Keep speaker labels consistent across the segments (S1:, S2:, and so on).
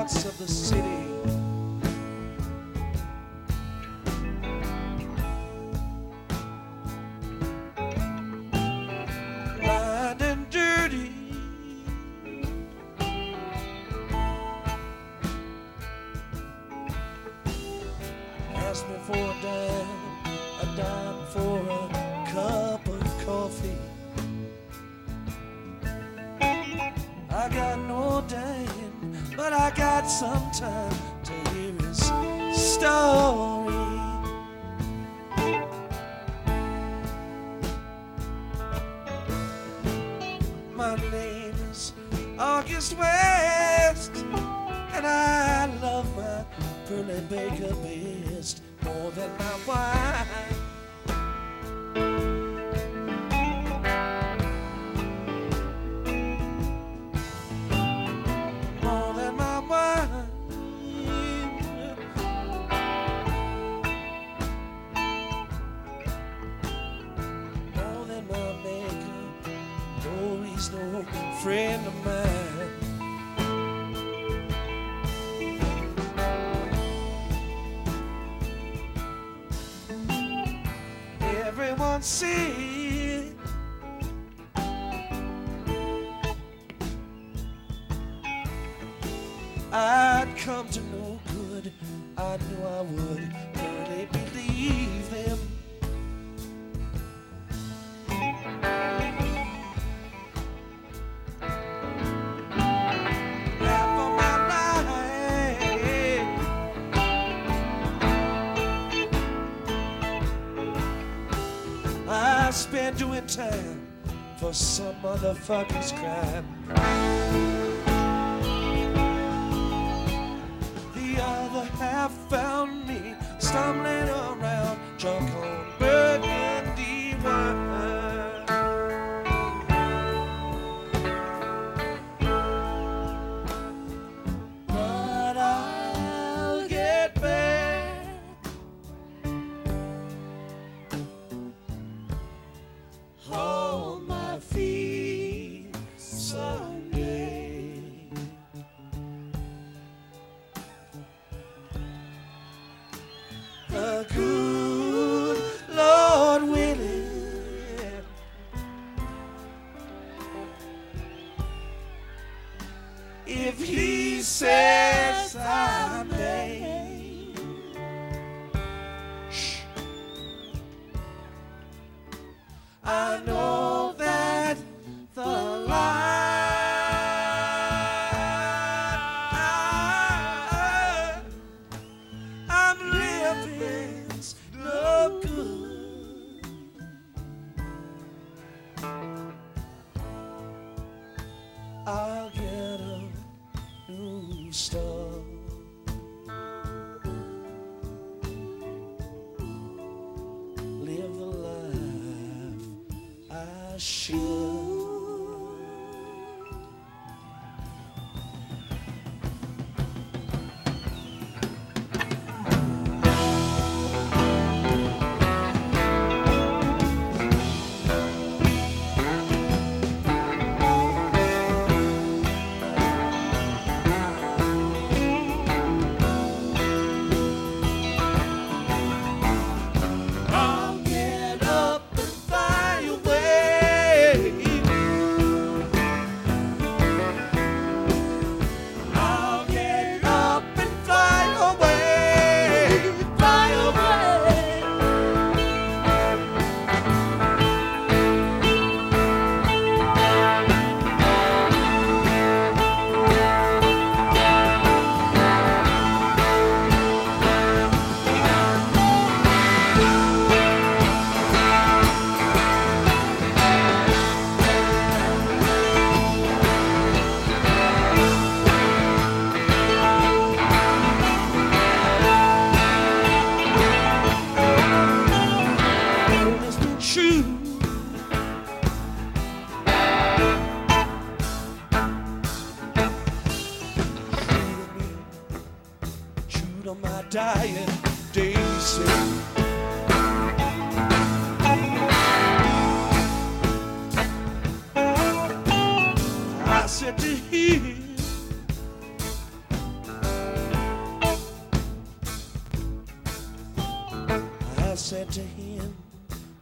S1: parts of the city. Blind and dirty. Ask me for a dime for a cup of coffee. I got no dime, but I got some time to hear his story. My name is August West, and I love my Pearly Baker best more than my wine. More than my wine. More than my maker, though he's no friend of mine. Everyone see I'd come to no good. I knew I would. Barely believe them. Half of my life I spent doing time for some motherfucker's crime. The other half found me stumbling around, drunk on burgundy wine. But I'll get back. On my feet someday. The good Lord willing. If he says I may. Shh. I know that the line I'm living's no good. I'll get a new start. Live the life I should. I'll get up and fly away.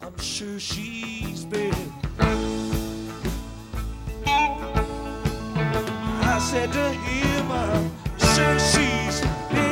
S1: I'm sure she's been. I said to him, I'm sure she's been.